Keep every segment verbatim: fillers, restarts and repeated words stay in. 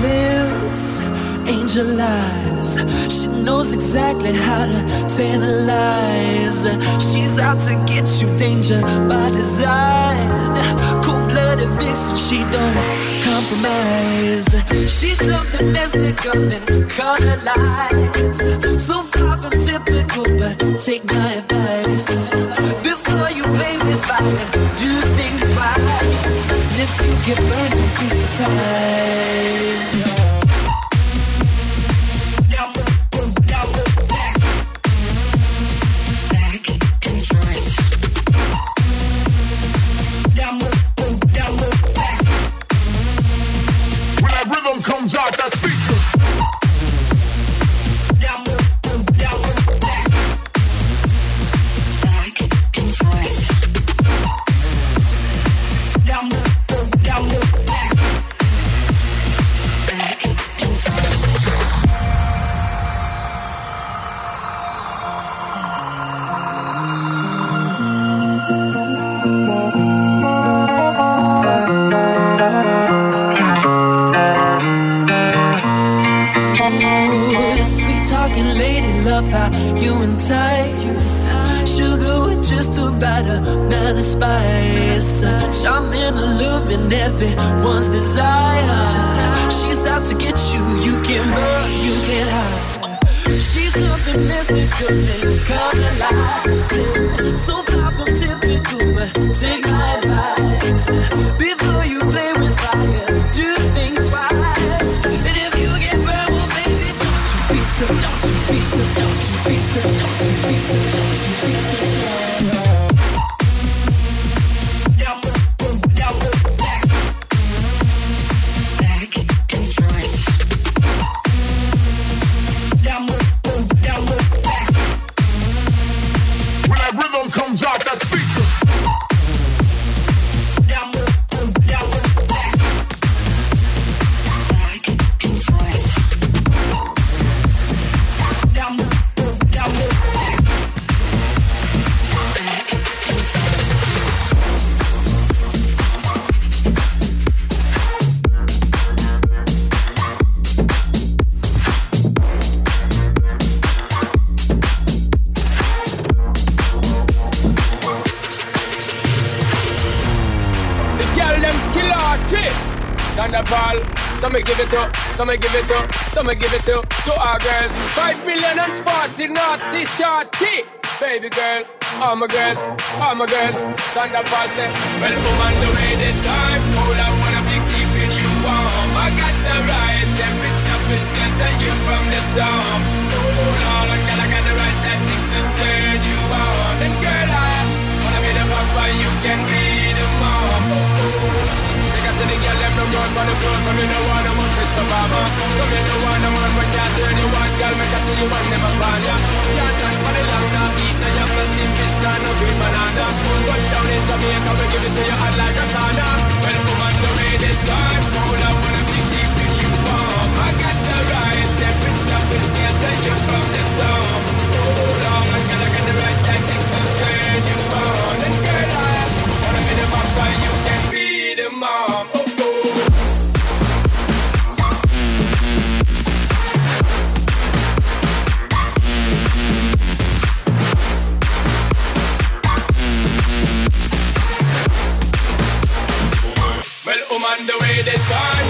lips, angel eyes. She knows exactly how to tantalize. She's out to get you, danger by design. Cold-blooded vixen, she don't compromise. She's something mystical and color lights. So far from typical, but take my advice. Before you play with fire, do think twice. And if you get burned, don't be surprised. Comes out that speaker. Down, move, move, down, move, back. Back and forth. Down, move, move, down, move, back. Back and forth. Love how you entice. Sugar with just the right amount of spice. Charming, alluring, everyone's desire. She's out to get you. You can run, you can hide. She's something mystical and color lights. So far from typical, but take my advice. Before you play with fire, do think twice. And if you get burned, well, baby, don't you be so, don't you be so, don't you be so, don't you be so, don't you be so. Down, move, move, down, move, back. Back and forth. Down, move, move, down, move, back. When that rhythm comes out that speaker. Down, move, move, down, move, back. Back and forth. Down, move, move, down, move, back. Back and forth. The girl them skill arty. Thunderball. So me give it to, so me give it to, so me give it to, to our girls. Five million and forty naughty shorty. Baby girl, all my girls, all my girls. Thunderball say, well, woman, the way the time cold, I wanna be keeping you warm. I got the right temperature to shelter you from the storm. Hold on, girl, I got the right tactics to turn you on. And girl, I wanna be the papa, you can be the mom. Oh, oh. To the girl, them no run for the floor. Come in the one, I'm on Mister Baba. Come in the one, I'm on my cat. Turn you one, girl, make I see you one, never fall, yeah. Can't touch for the long, now eat, now you can see fish, now no green banana. Run down in Jamaica, we give it to you hot like a sauna. Well, woman, the way this time, cold, I wanna be keeping you warm. I got the right temperature, to shelter you from the storm. Hold on, girl, I got the right tactics to turn you on. And girl, I wanna be the papa, you can be the mom. On the way this time.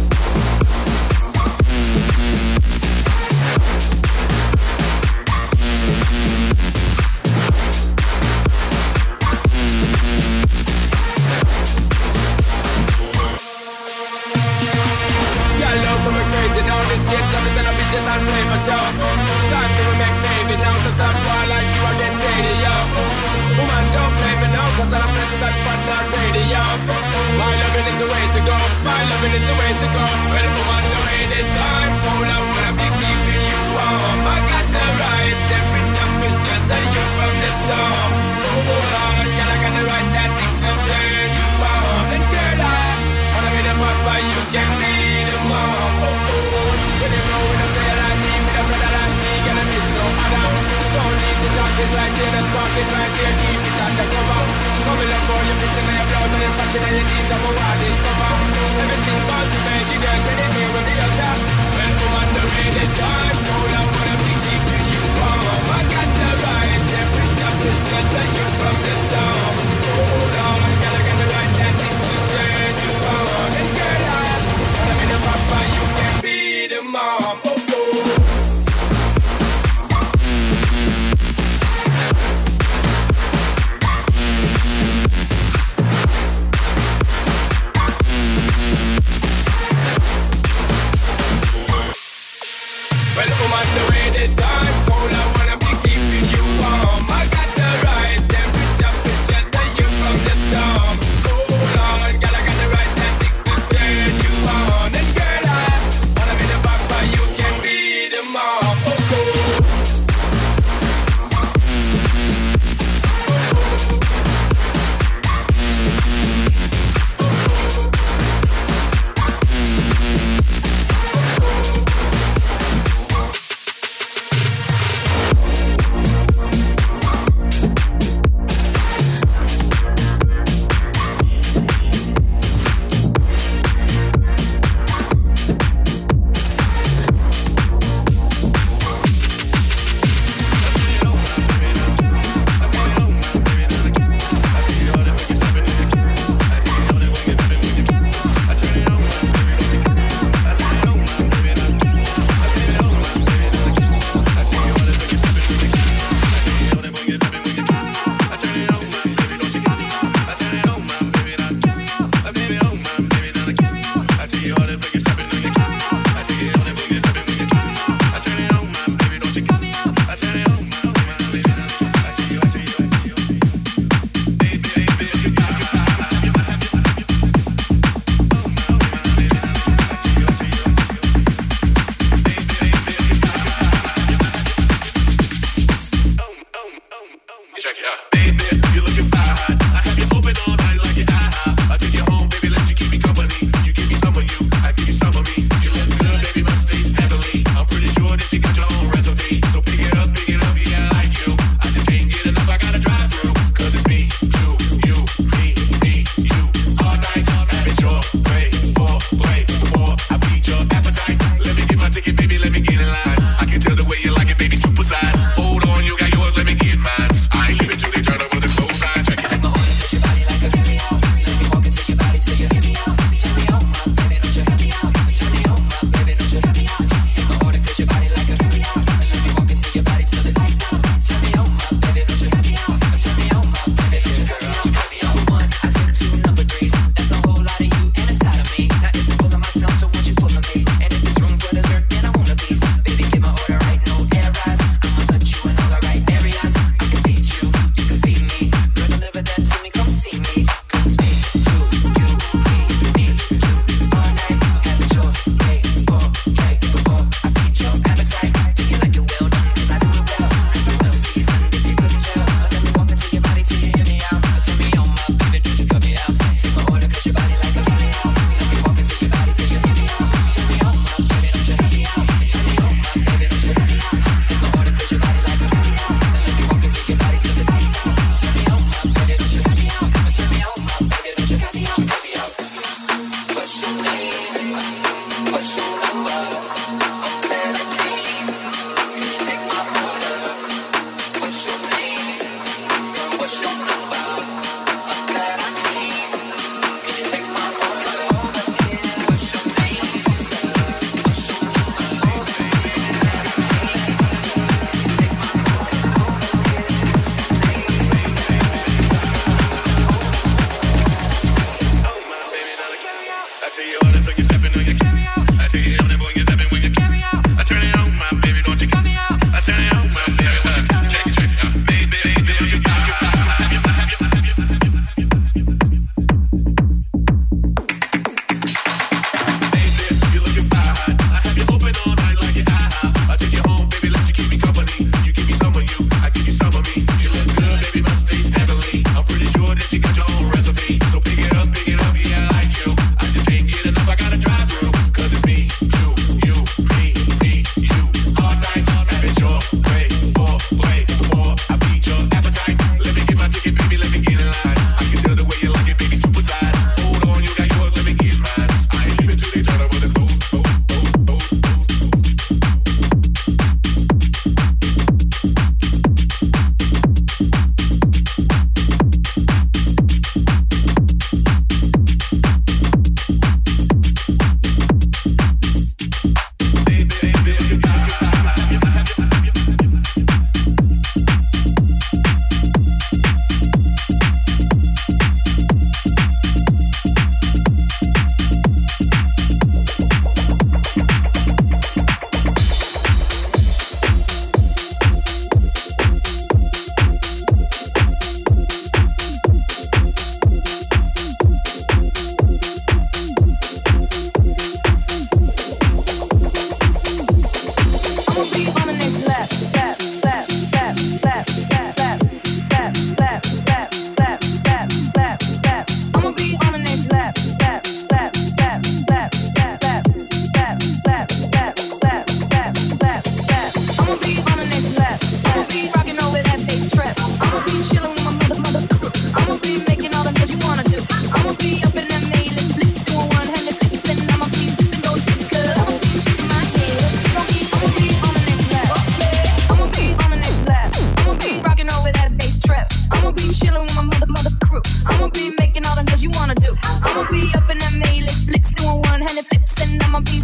Y'all love so crazy now. This shit coming to the bitches and play for show. Time to make baby now, cause I'm far like you are getting shady, yo. Woman, don't play me now, cause I'm friends that fun that radio. My loving is the way to go, my loving is the way to go. Well, woman, the way this time, all I wanna be keeping you warm. I got the right temperature to shelter you from the storm. Hold on, girl, I got the right tactics to turn you on. And girl, I wanna be the papa, you can be the mom. Oh, oh. When you know with a player like me, with a brother like me, gonna miss no other. Don't need to talk it right here, let's talk it right here, keep it undercover. Come in for you, bitch, and your blouse and your fashion and your jeans, I'm a wild discover. Everything about you, baby girl, get it here with the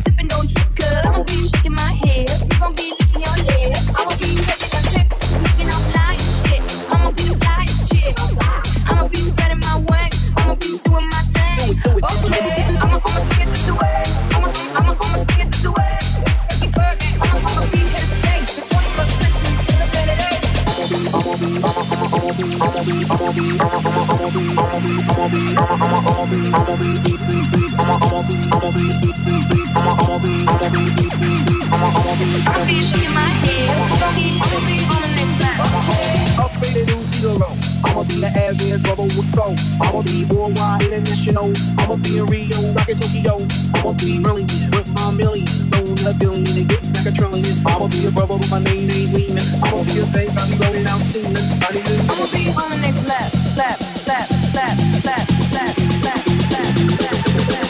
sipping, don't trip, cause I'ma be shaking my hips. You gon' be licking your lips. I'ma be taking them tricks, looking out fly and shit. I'ma be the flyest shit. I'ma be spreading my wings. I'ma be doing my thing. Okay, I'ma I'ma stick this away. I'ma I'ma I'ma stick this away. It's Ricky Bird. I'ma I'ma be here today. The twenty-first century till the better day. I'ma be I'ma I'ma I'ma be I'ma be I'ma be I'ma I'ma I'ma be I'ma be I'ma be I'ma I'ma I'ma be I'ma be beat beat beat I'ma I'ma be I'ma be beat beat beat I'ma I'ma be I'ma be beat beat beat I'ma I'ma be I'ma be shaking my head. I'ma be I'ma be on the next lap. Up in the new zero. I'ma be the average brother with soul. I'ma be worldwide international. I'ma be in Rio, rockin' Tokyo. I'ma be brilliant with my millions. Own a billion and get back a trillion. I'ma be a brother with my name ain't leaning. I'ma be a fake, I'll be rolling out singing. I'ma be on the next lap, lap, lap, lap, lap, lap, lap, lap, lap, lap.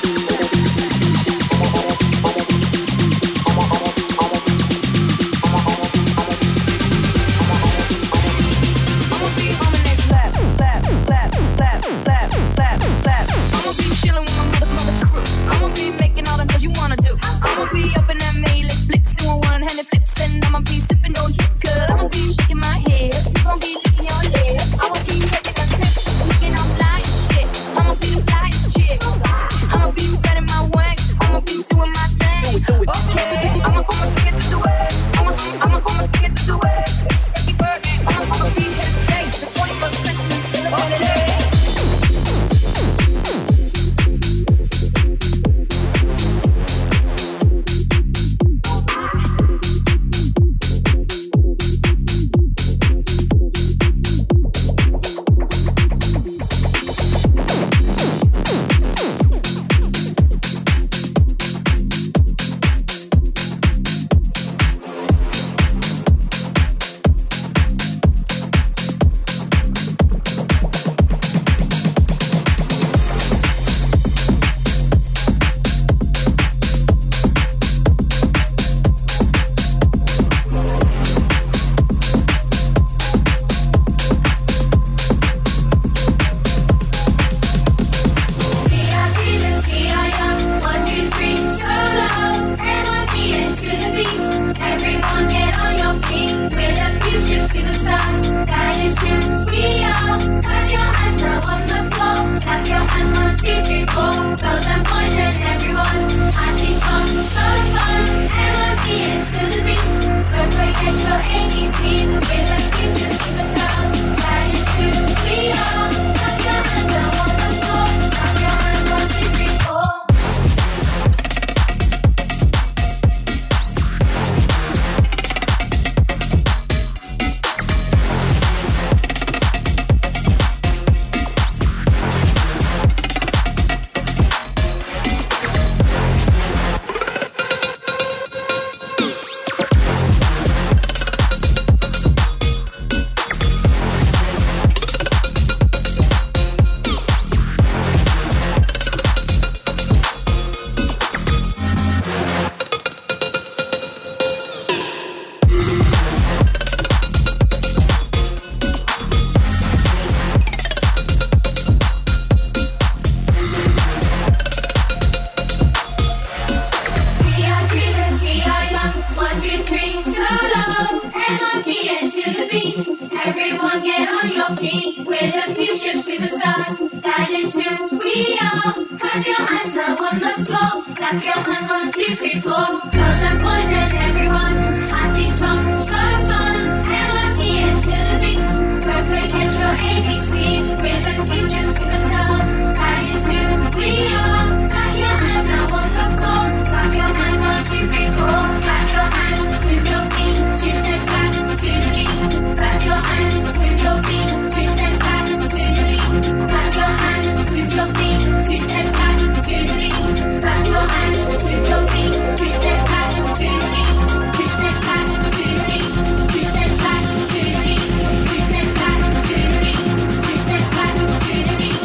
Two steps back to the beat.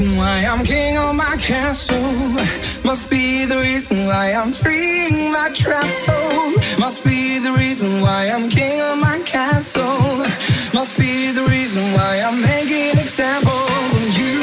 reason why I'm king of my castle. Must be the reason why I'm freeing my trapped soul. Must be the reason why I'm king of my castle. Must be the reason why I'm making examples of you.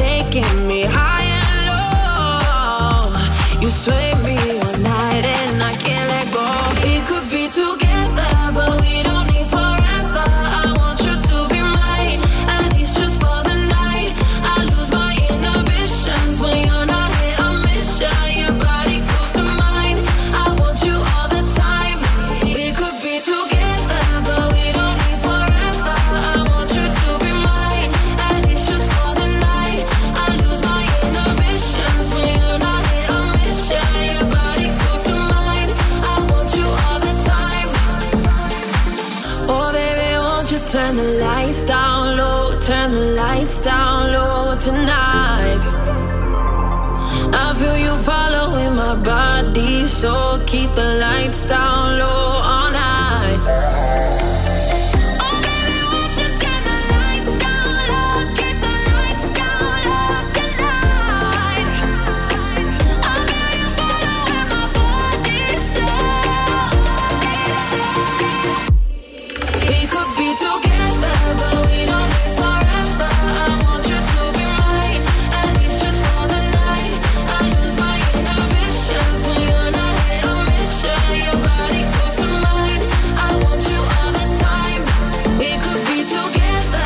taking me high and low. You sway me all night and I can't let go. We could be together, but we don't need forever. I want you to be mine, at least just for the night. I lose my inhibitions when you're not here. I miss you, your body close to mine. I want you all the time. We could be together, but we don't need forever. I want you to be mine, at least just for the night. I lose my inhibitions when you're not here. I miss you, your body close to mine. I want you all the time. Oh baby, won't you turn the lights down low, turn the lights down low tonight. I feel you following my body, so keep the lights down low all night. Oh baby, won't you turn the lights down low, keep the lights down low tonight. I feel you following my body, so we could be together, but we don't need forever. I want you to be mine, at least just for the night. I lose my inhibitions when you're not here. I miss you, your body close to mine. I want you all the time. We could be together.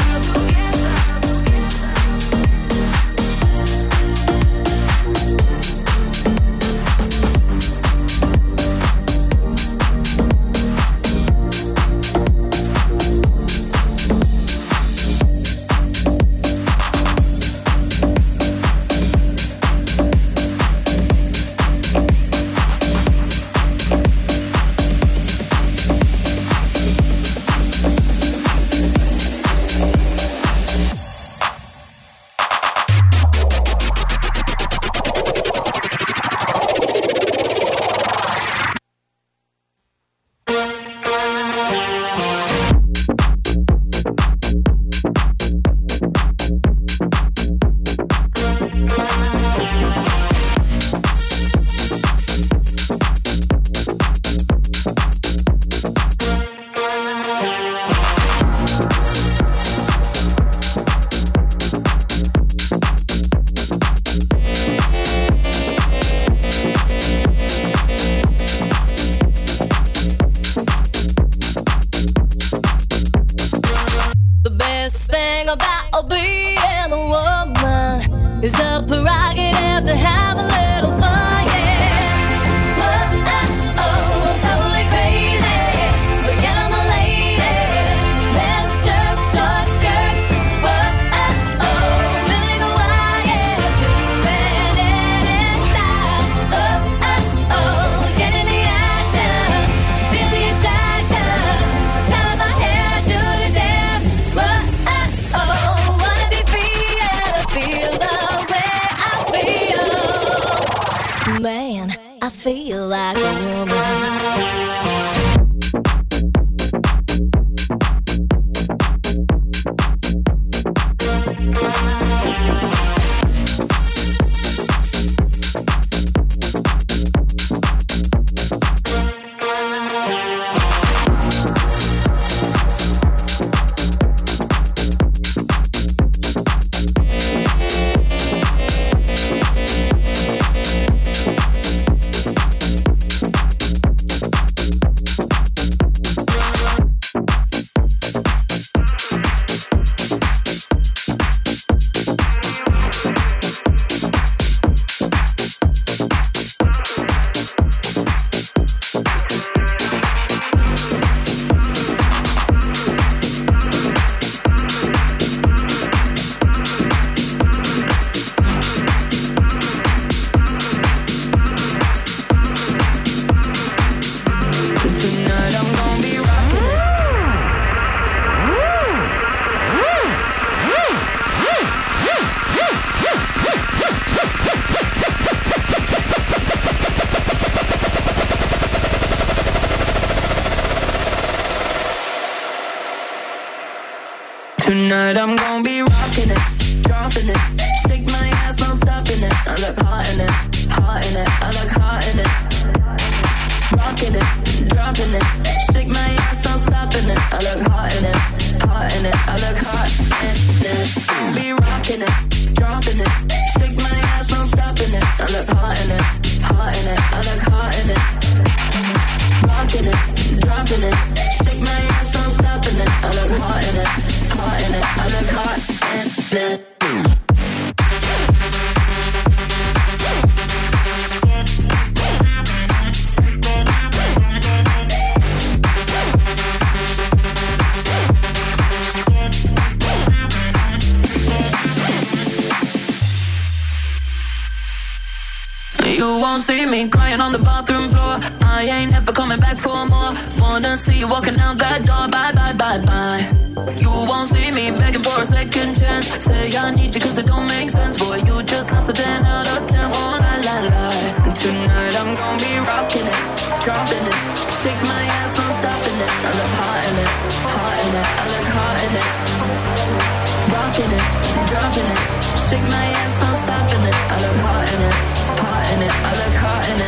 The best thing about being a woman is the prerogative to have a little fun, yeah. Oh, oh, oh, I'm totally crazy. Forget I'm a lady. Men's shirts, short skirts. Oh, oh, oh, really go wild, yeah. Doing it in style. Oh, oh, oh, get in the action. Feel the attraction. Color my hair, do the dance. Oh, oh, oh, wanna be free and feel the way I feel. Man, I feel like a woman. Tonight I'm gonna be rocking it, dropping it. Shake my ass, no stopping it. I look hot in it, hot in it. I look hot in it. Rocking it, dropping it. Shake my ass, no stopping it. I look hot in it, hot in it. I look hot in it. Be rocking it, dropping it. You won't see me crying on the bathroom floor. I ain't ever coming back for more. Wanna see you walking out that door. Bye, bye, bye, bye. You won't see me begging for a second chance. Say I need you cause it don't make sense. Boy, you just lost a ten out of ten. Oh, la, la, la. Tonight I'm gonna be rocking it, dropping it. Shake my ass, no stopping it. I look hot in it, hot in it. I look hot in it. Rocking it, dropping it. Shake my ass, no stopping it. I look hot in it, hot in it. I look hot in it.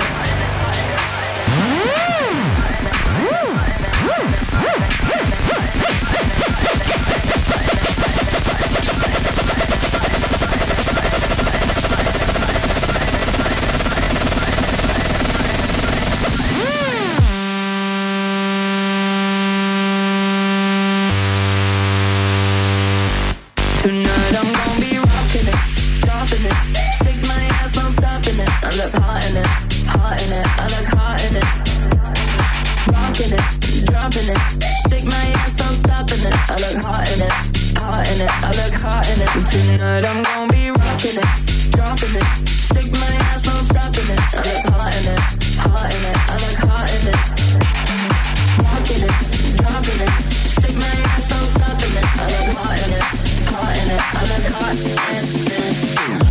Tonight I'm gonna be rocking it, dropping it. Shake my ass, no stopping it. I look hot in it, hot in it. I look hot in it. Rocking it, dropping it. Shake my ass, no stopping it. I look hot in it, hot in it. I look hot in it. Tonight I'm gonna be rocking it, dropping it. Shake my ass, no stopping it. I look hot in it, hot in it. I look hot in it. Rocking it, dropping it. Shake my ass, no stopping it. I look hot in it, hot in it. I look hot in it.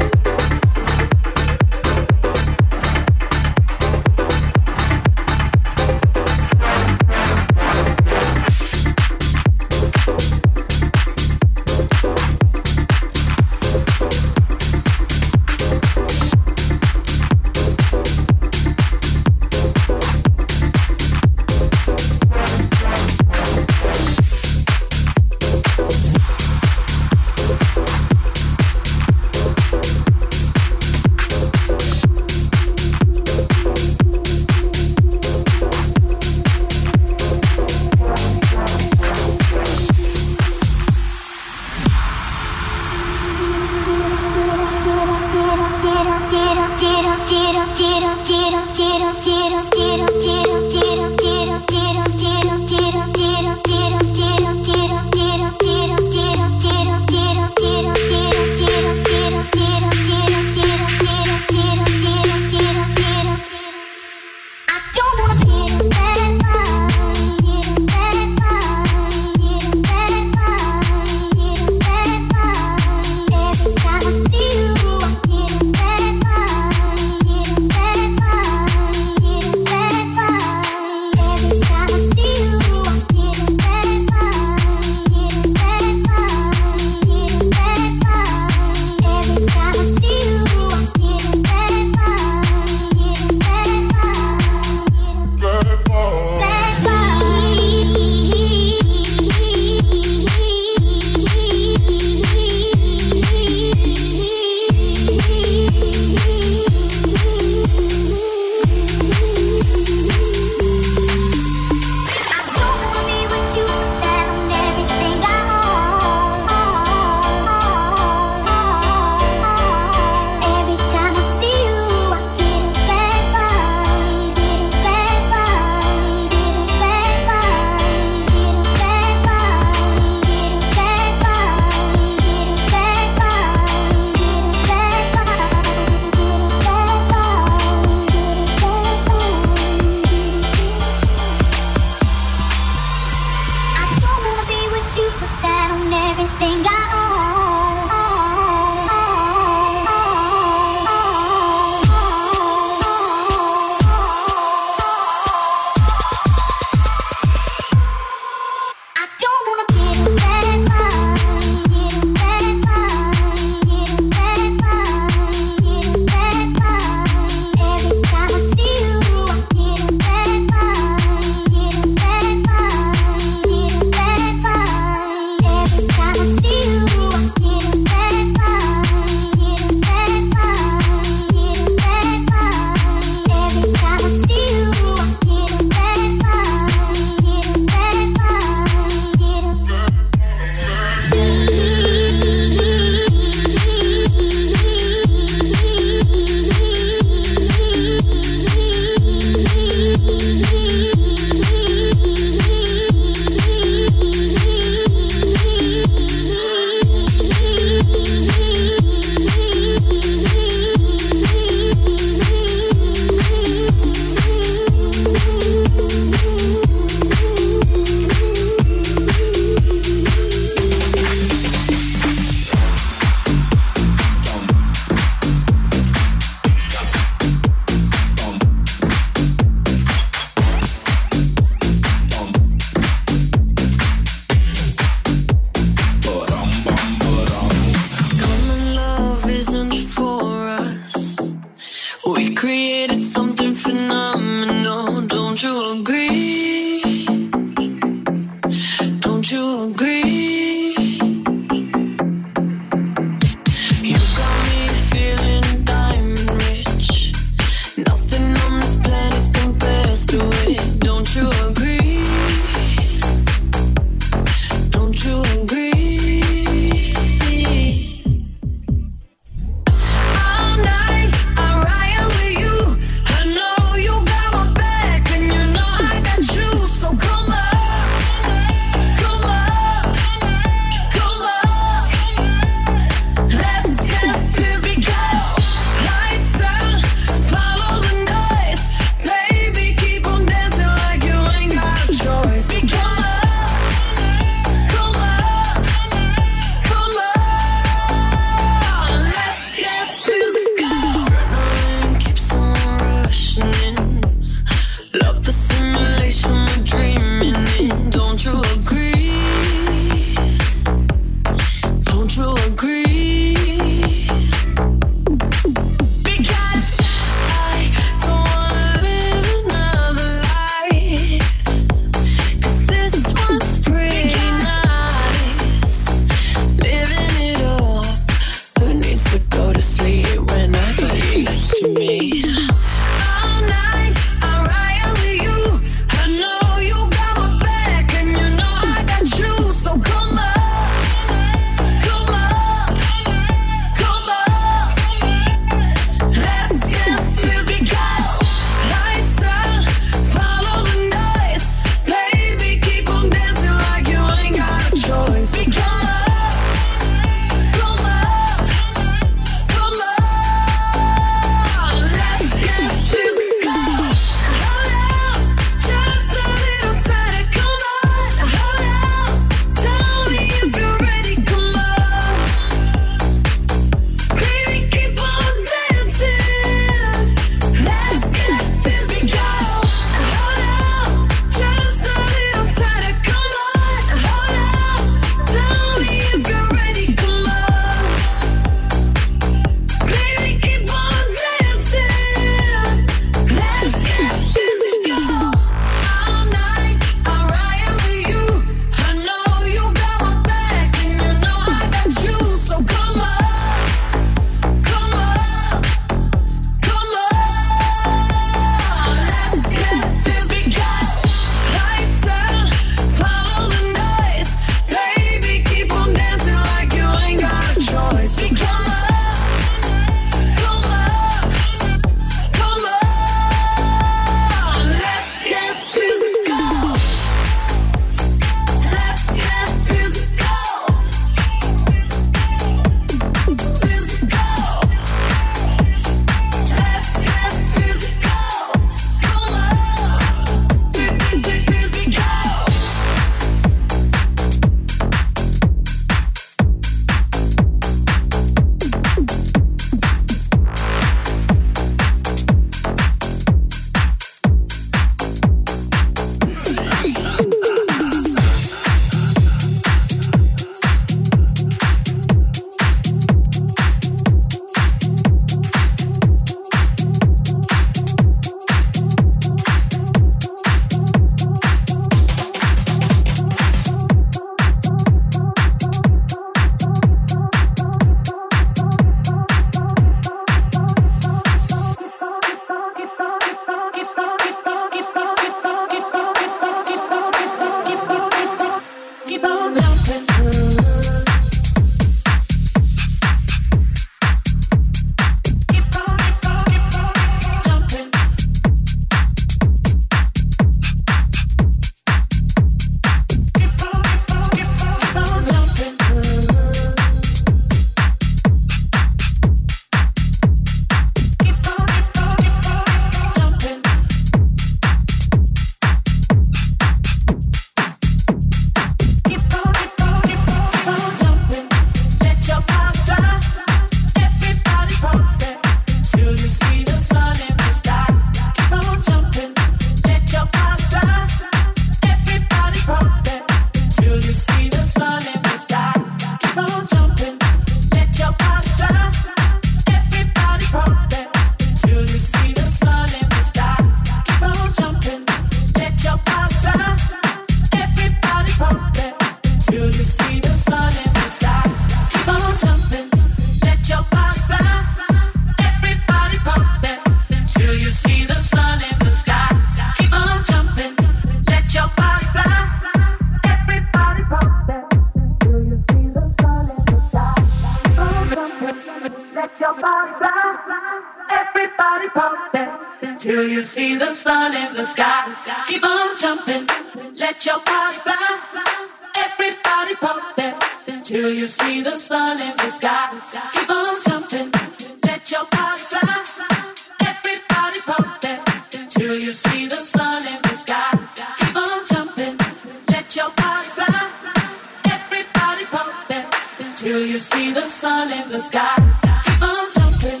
see the sun in the sky. Keep on jumping, let your body fly. Everybody pump it till you see the sun in the sky. Keep on jumping, let your body fly. Everybody pump it till you see the sun in the sky. Keep on jumping, let your body fly. Everybody pump it till you see the sun in the sky. Keep on jumping.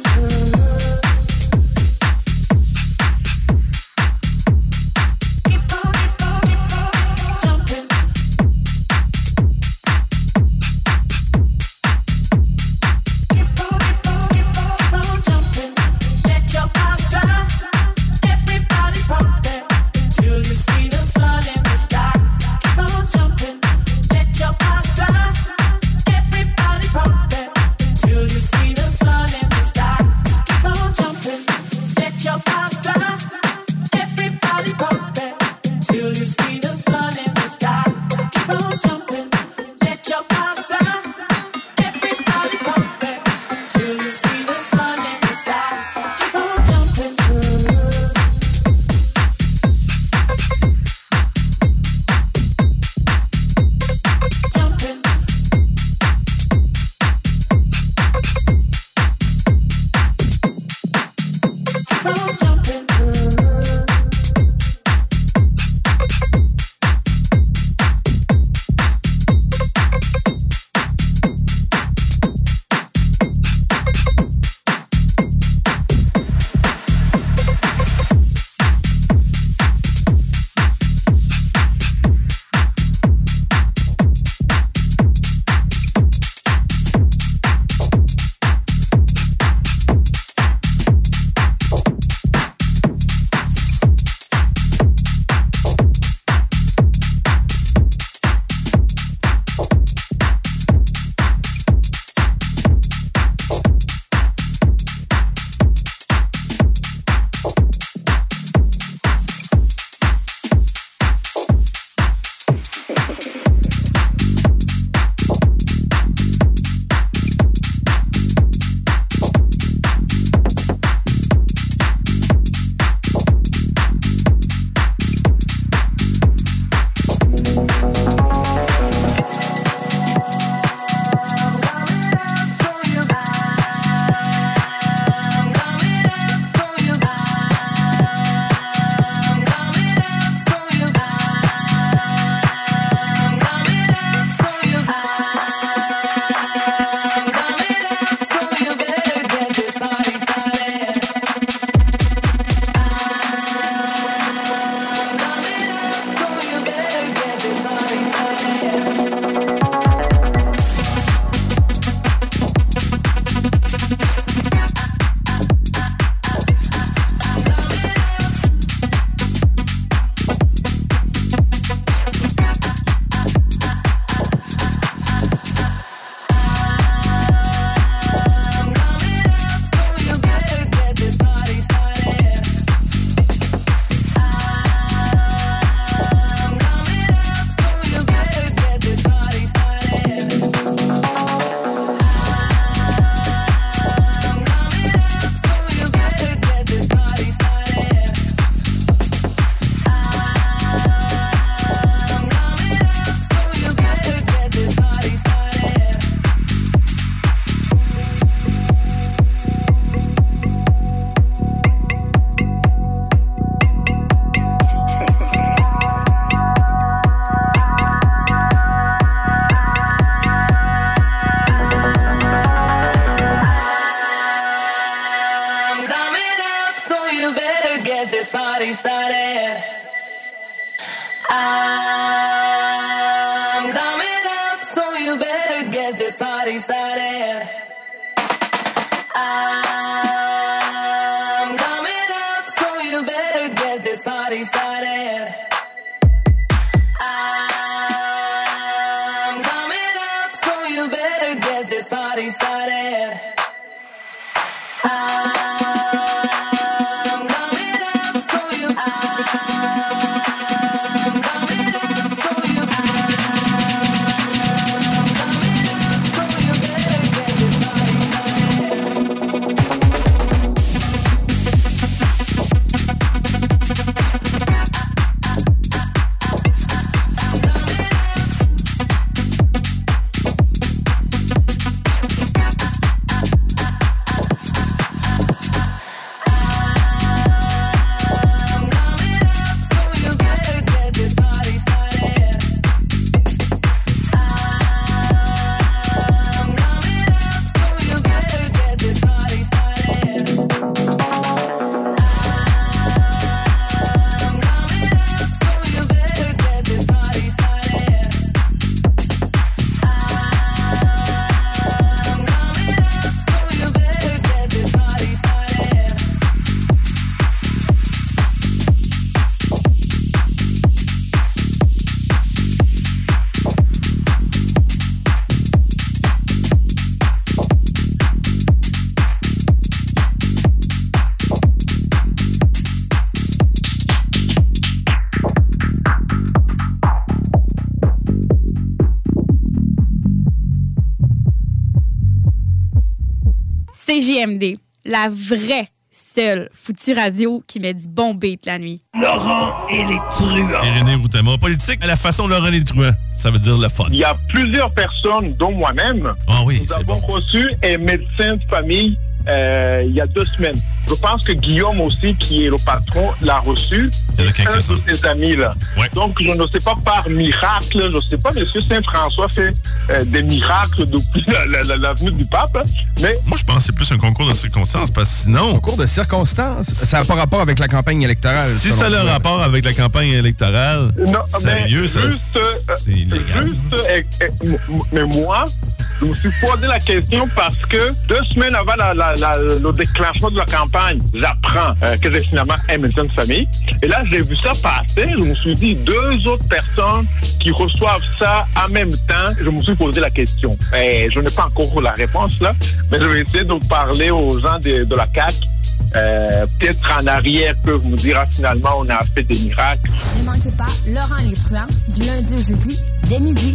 C J M D, la vraie seule foutue radio qui met du bon beat la nuit. Laurent et les truands. Et René Routama, politique à la façon de Laurent et les truands. Ça veut dire le fun. Il y a plusieurs personnes, dont moi-même, ah oui, nous avons bon. reçu un médecin de famille euh, il y a deux semaines. Je pense que Guillaume aussi, qui est le patron, l'a reçu. Il y a un de ses amis, là. Ouais. Donc, je ne sais pas par miracle, je ne sais pas, M. Saint-François fait euh, des miracles depuis la, la, la, la venue du pape, mais... Moi, je pense que c'est plus un concours de circonstances, parce que sinon... Concours de circonstances? Ça n'a pas rapport avec la campagne électorale. Si ça a le rapport avec la campagne électorale, non, sérieux, mais ça, juste, c'est illégal. Juste, euh, euh, mais moi, je me suis posé la question parce que deux semaines avant la, la, la, le déclenchement de la campagne, j'apprends euh, que j'ai finalement un médecin de famille. Et là, j'ai vu ça passer. Je me suis dit, deux autres personnes qui reçoivent ça en même temps. Je me suis posé la question. Et je n'ai pas encore la réponse là, mais je vais essayer de parler aux gens de, de la C A Q. Euh, peut-être en arrière peuvent nous dire ah, finalement on a fait des miracles. Ne manquez pas Laurent et les truands du lundi au jeudi dès midi.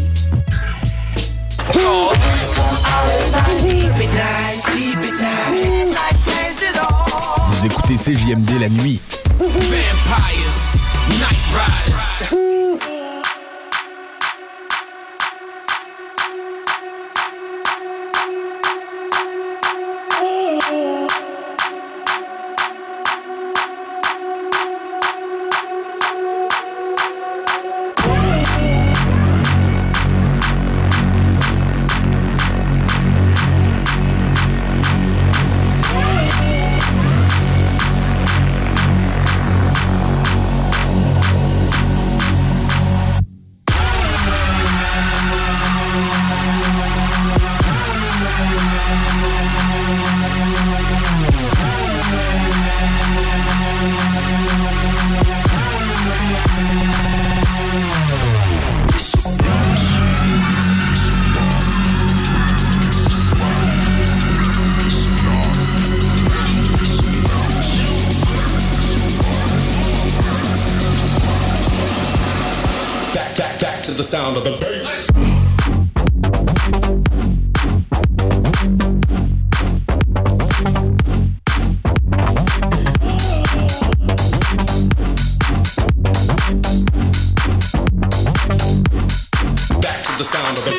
Vous écoutez C J M D la nuit. Vampires, Night Riders. The sound of the bass. Back to the sound of the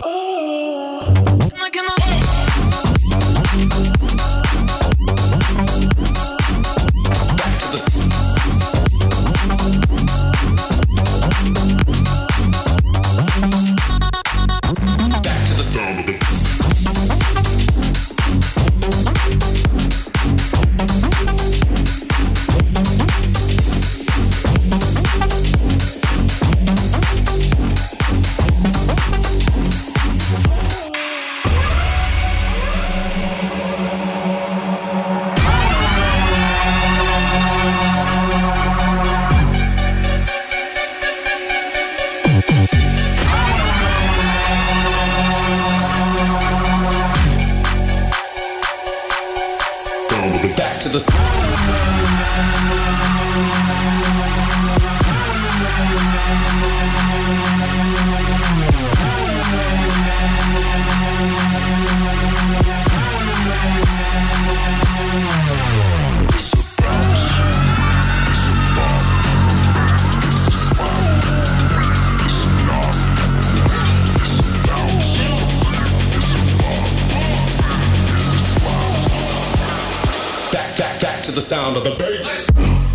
the sound of the bass.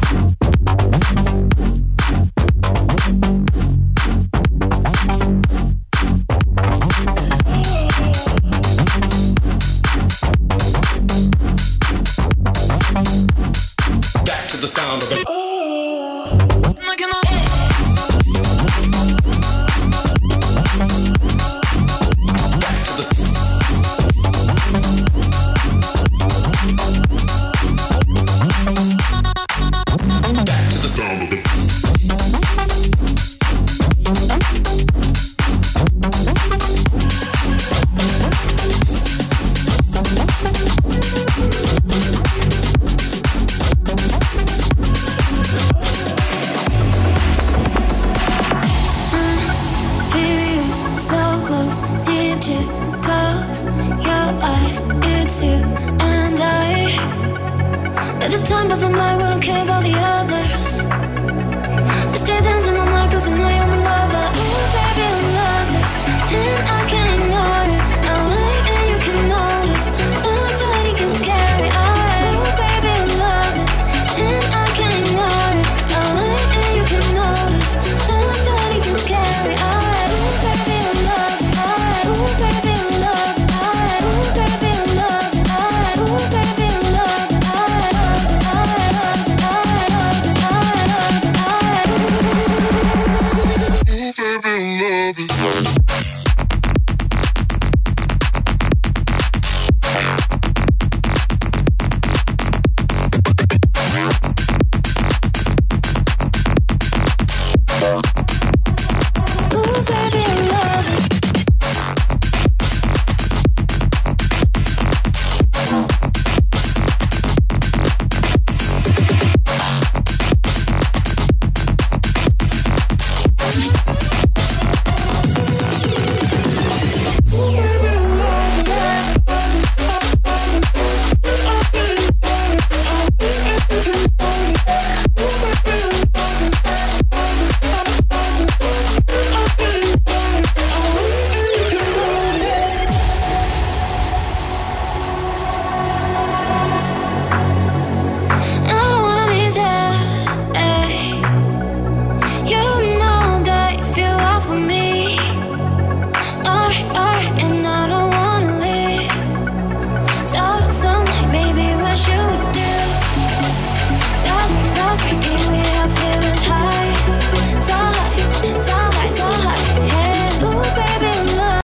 Back to the sound of the by somebody, we don't care about the others. They stay dancing all night, cause I know you're my lover. Ooh, baby, I love it, and I can't ignore it. I like and you can notice, nobody can scare me. Alright, ooh, baby, I love it, and I can't ignore it. I like and you can notice, nobody can scare me. Alright, ooh, baby, I love it. Alright, ooh, baby, I love it. Alright, ooh, baby, I love it. Alright, ooh, baby, I love it. Alright, love it.